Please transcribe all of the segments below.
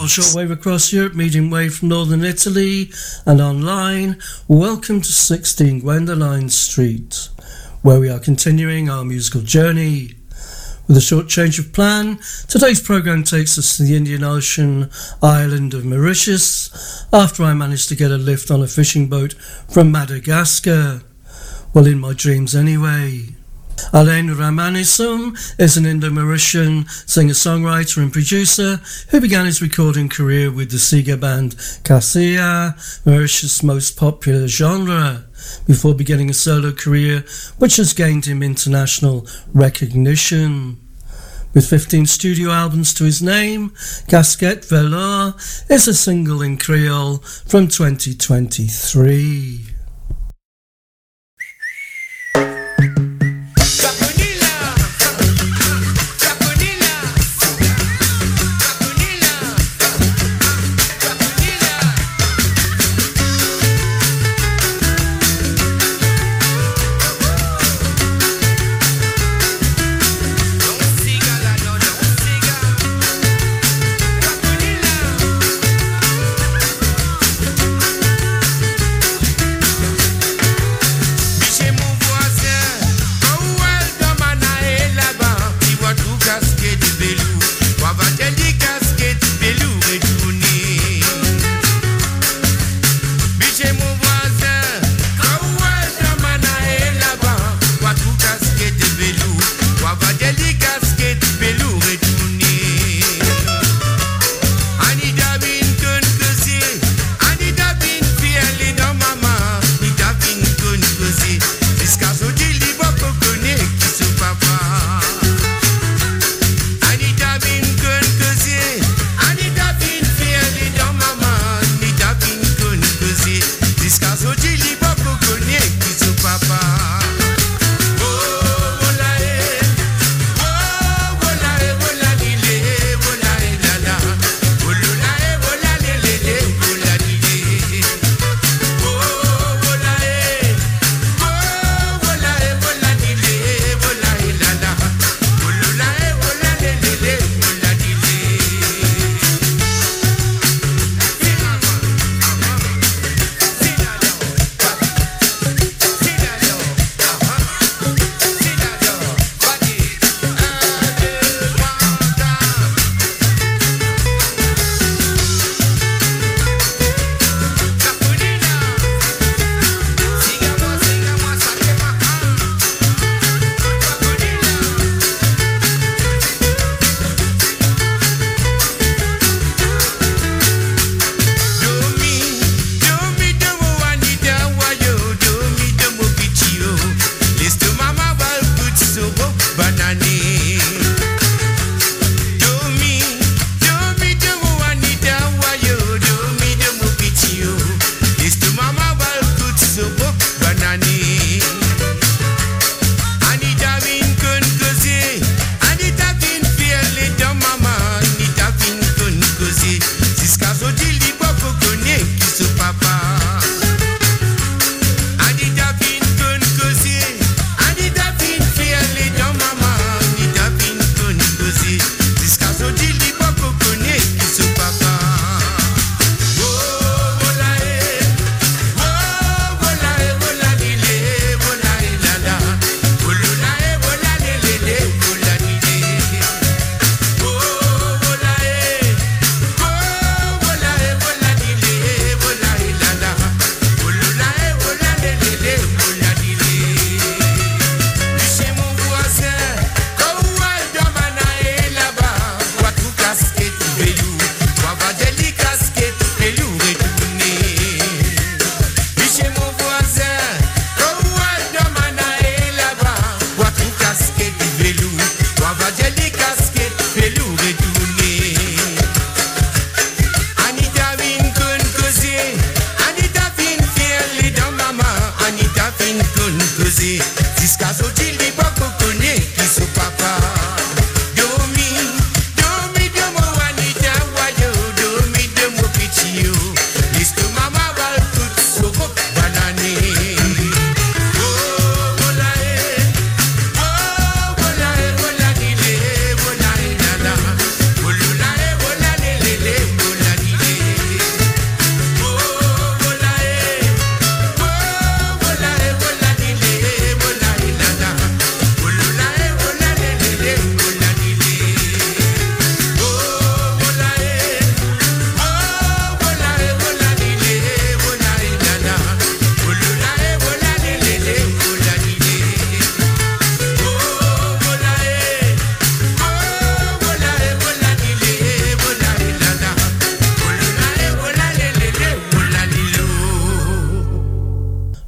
Shortwave across Europe, medium wave from northern Italy, and online. Welcome to 16 Gwendoline Street, where we are continuing our musical journey. With a short change of plan, today's programme takes us to the Indian Ocean island of Mauritius, after I managed to get a lift on a fishing boat from Madagascar. Well, in my dreams anyway. Alain Ramanisam is an Indo-Mauritian singer-songwriter and producer who began his recording career with the Sega band Cassia, Mauritius' most popular genre, before beginning a solo career which has gained him international recognition. With 15 studio albums to his name, Casquette Velour is a single in Creole from 2023.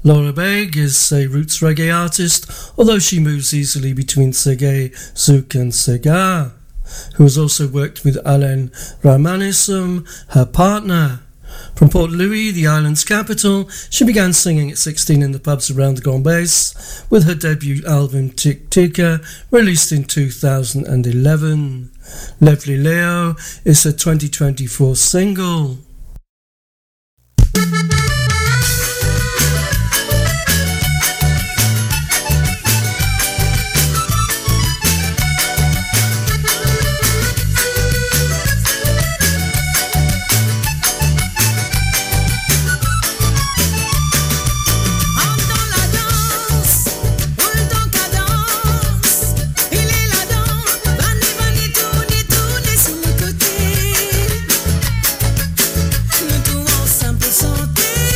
Laura Begg is a roots reggae artist, although she moves easily between Segé, Zouk and Sega, who has also worked with Alain Ramanism, her partner. From Port Louis, the island's capital, she began singing at 16 in the pubs around the Grand Base with her debut album Tik Tika, released in 2011. Lovely Leo is her 2024 single. Nous tous ensemble pour chanter.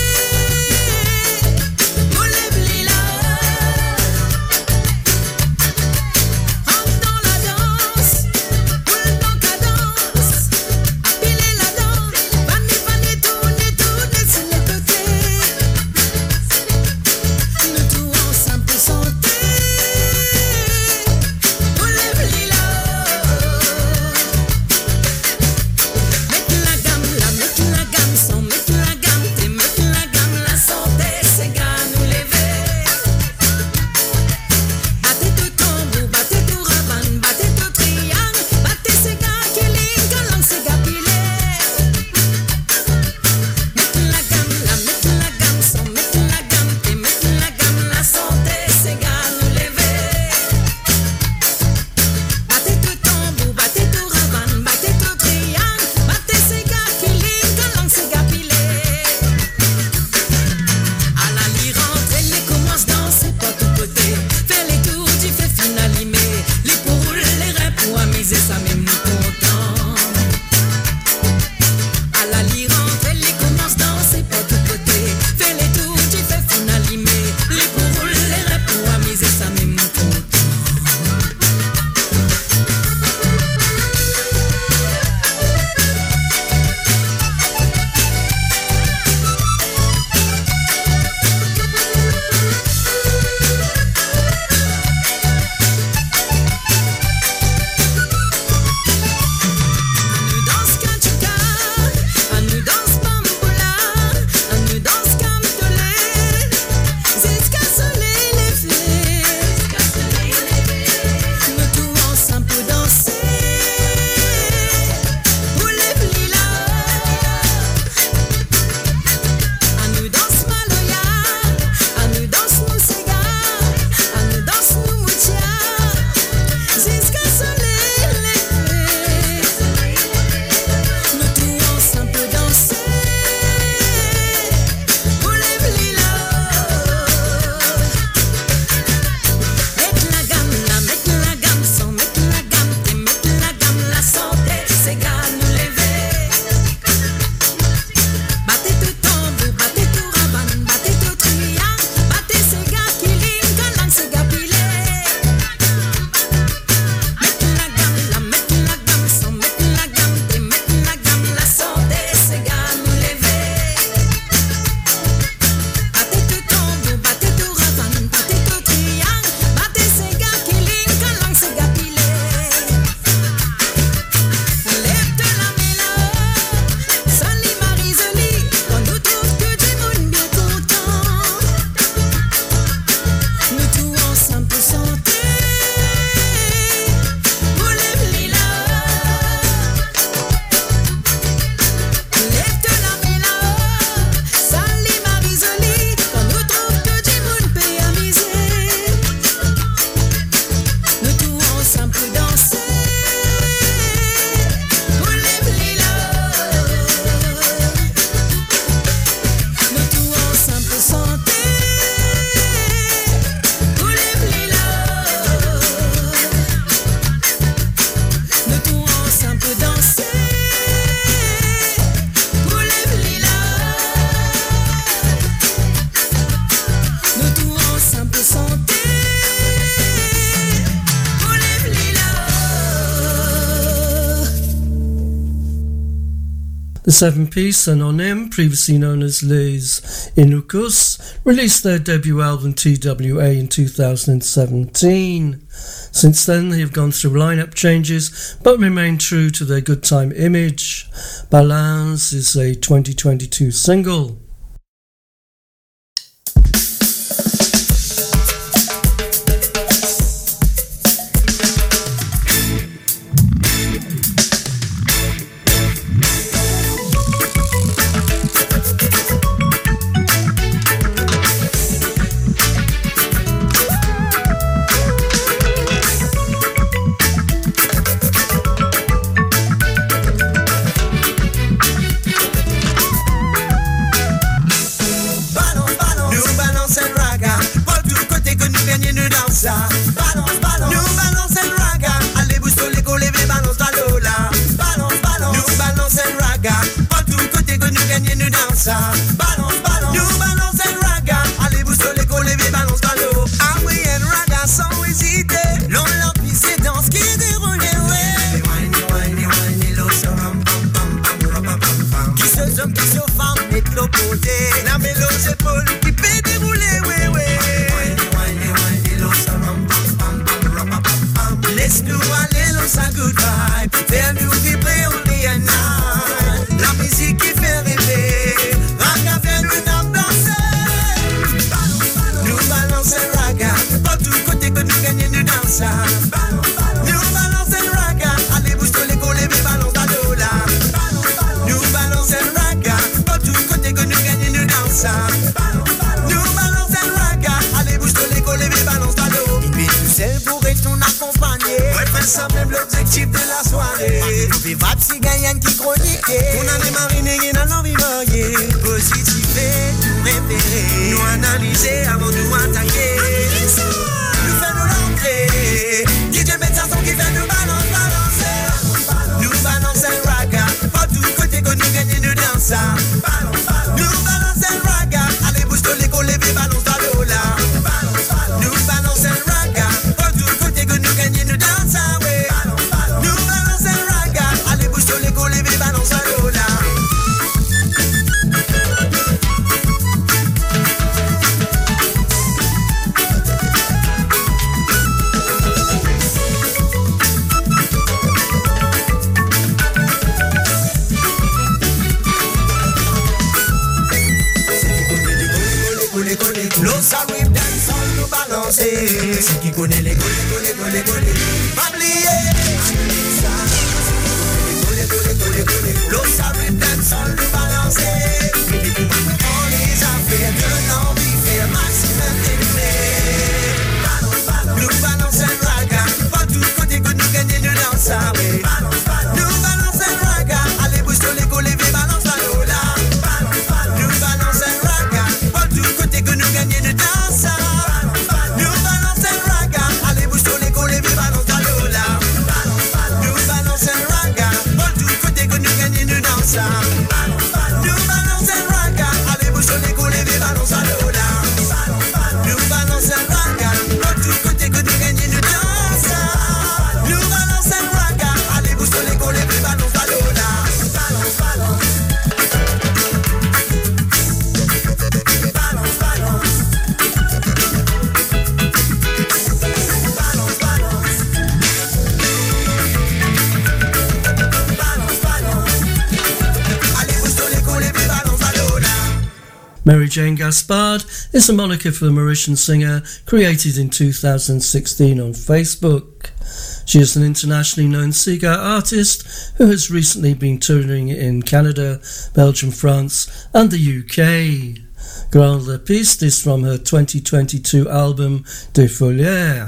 The seven-piece Anonym, previously known as Les Inukus, released their debut album TWA in 2017. Since then, they have gone through lineup changes, but remain true to their good time image. Balance is a 2022 single. Balance, balance, nous balance and raga. Allez, bouge sur les collés, balance la lola. Balance, balance, nous balance and raga. Pas tout côté que nous gagnons, nous dansons. Balance, balance, nous balance and raga. Allez, bouge sur les collés, balance la lola. Ah oui, and raga sans hésiter. L'on leur pisse et danse qui déroule, ouais. Qui se hommes, qui se femmes, met l'opposé. La mélodie épaule qui fait dérouler, ouais, ouais. Laisse-nous aller dans sa good vibe. Fais-nous vibrer only at night. La musique qui fait rêver. Raga fait nous danser. Nous balançons raga. Pas tout côté que nous gagnons nous dansons. Nous balançons raga. Allez bouge tous les collés mais balance la dola. Nous balançons raga. Pas tout côté que nous gagnons nous dansons. Nous balançons raga. Allez bouge tous les collés mais balance la dola. Une vie tout seul pourrait ton accompagner. Ouais, fait ça même l'objectif de la soirée. Nous vivons si gagnant qui chronique. On a des marinés qui n'ont envie varier. Positiver, tout repérer. Nous analyser avant de nous attaquer. Nous faisons l'entrée. DJ met sa son qui fait nous balancer. Nous balançons raga. Pas tout côté que nous gagnons nous dansons. Nous balançons raga. Allez bouge tous les collés et balance la lola. Nous balançons raga. Pas tout côté que nous gagnons nous dansons. Nous balançons raga. Allez bouge tous les collés et balance la lola. Los arrive dance on nous balancer. Ceux qui connaissent les collés. Pas oublier. Los arrive dance on nous balancer. On les a fait de l'envie, faire maximum d'élever. Nous balançons raga. Pas tout côté que nous gagnons nous dansons. Nous balançons raga. Allez bouge tous les collés, balance la lola. Nous balançons raga. Pas tout côté que nous gagnons nous dansons. Nous balançons raga. Allez bouge tous les collés, balance la lola. Nous balançons raga. Pas tout côté que nous gagnons nous dansons. Nous balançons raga. Allez bouge tous les collés, balance la lola. Nous balançons raga. Pas tout côté que nous gagnons nous dansons. Nous balançons raga. Allez bouge tous les collés, balance la lola. Mary Jane Gaspard is a moniker for the Mauritian singer created in 2016 on Facebook. She is an internationally known Siga artist who has recently been touring in Canada, Belgium, France and the UK. Grand La Piste is from her 2022 album De Folière.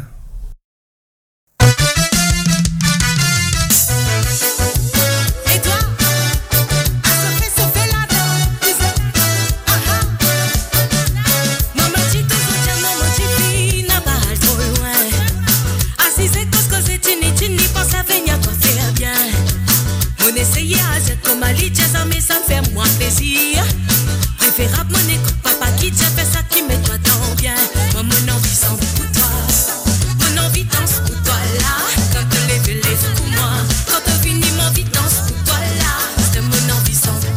Préférable mon écoute, papa qui t'a fait ça qui met toi tant bien. Moi mon envie sans pour toi. Mon envie danse pour toi là. Quand te lèves pour moi. Quand te finis mon envie danse pour toi là. C'est mon envie sans pour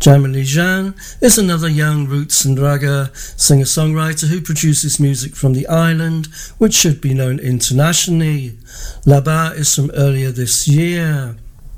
Jamily Jean is another young roots and ragga singer-songwriter who produces music from the island, which should be known internationally. Là-bas is from earlier this year.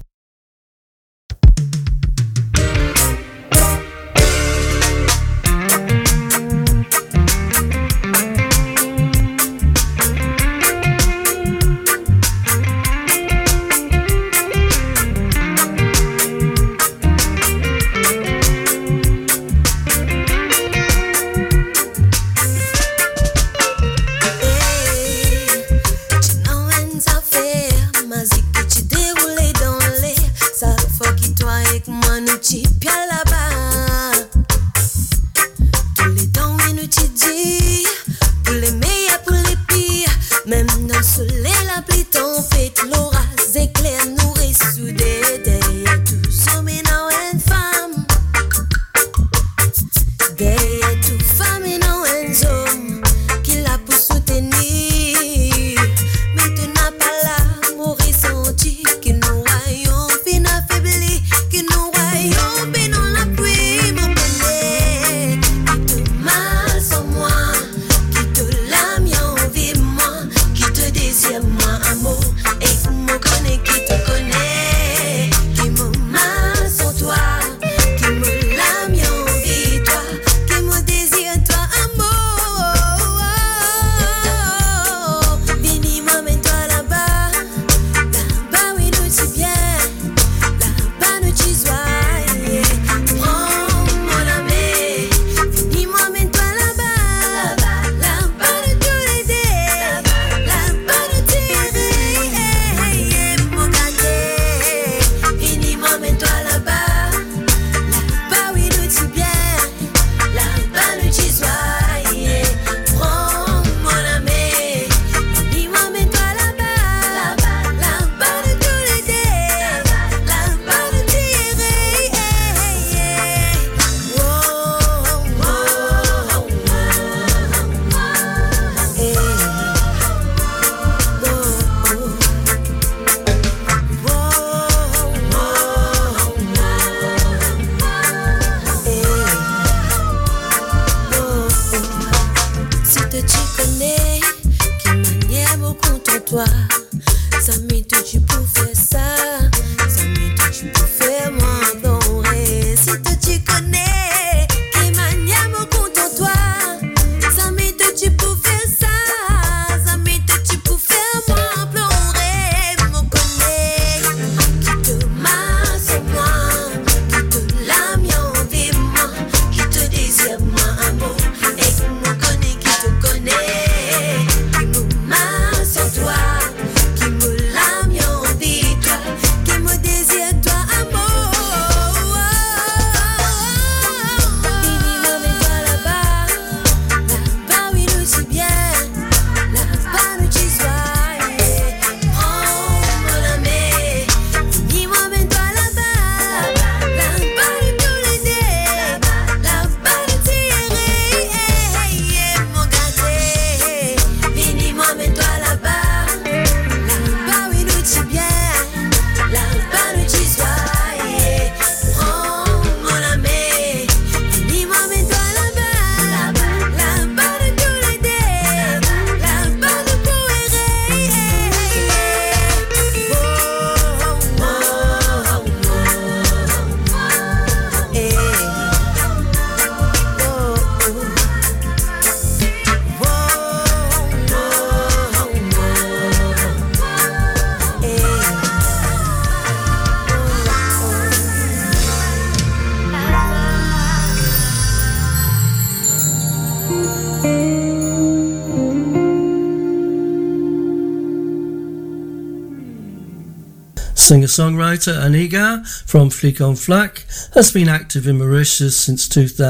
Singer-songwriter Aniga from Flic en Flac has been active in Mauritius since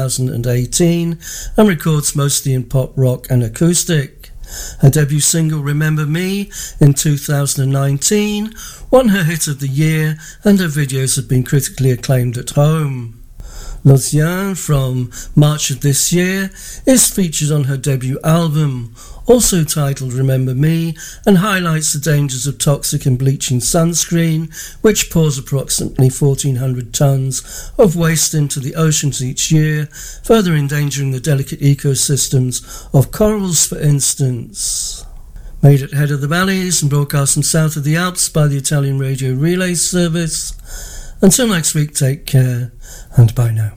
2018 and records mostly in pop, rock and acoustic. Her debut single Remember Me in 2019 won her hit of the year and her videos have been critically acclaimed at home. Lausanne from March of this year is featured on her debut album, also titled Remember Me, and highlights the dangers of toxic and bleaching sunscreen, which pours approximately 1,400 tonnes of waste into the oceans each year, further endangering the delicate ecosystems of corals, for instance. Made at Head of the Valleys and broadcast from south of the Alps by the Italian Radio Relay Service. Until next week, take care, and bye now.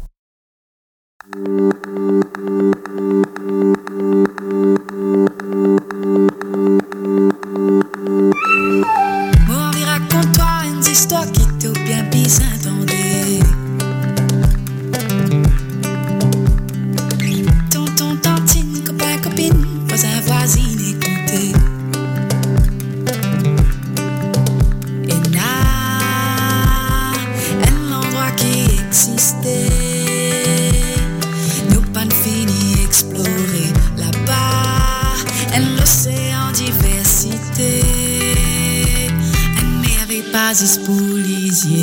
Mon vie, raconte-toi une histoire qui t'a bien pis entendait. Tonton, tantine, copain, copine, voisin, voisine, écoutez. Et là, un endroit qui existait, nous pas fini explorer là-bas, un océan diversité, un merveille pas policier.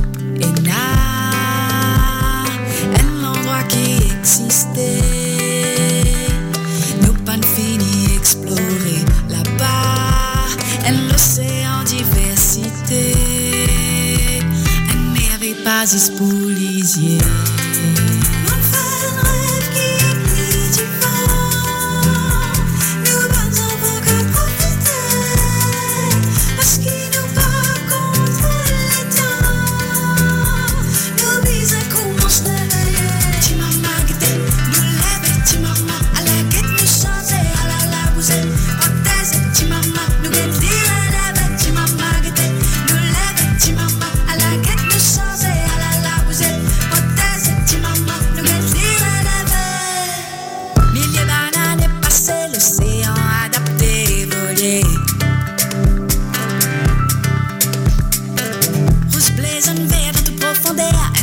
existait. oasis pour lisier. On fait un rêve qui est plus du vent. Nous bonnes enfants qu'à profiter. Parce qu'il nous bat contre les temps. Nous bisons commence de veiller. Ti maman guette, nous lève. Ti maman à la guette nous changer. À la bouselle, prothèse. Ti maman nous guette dire lève. Ti maman guette, nous lève. Ti maman à la guette nous changer. À la bouselle, prothèse. Ti maman nous guette dire lève. Milliers d'années passées, l'océan adapté évolué. Rose blazon vert de toute profondeur.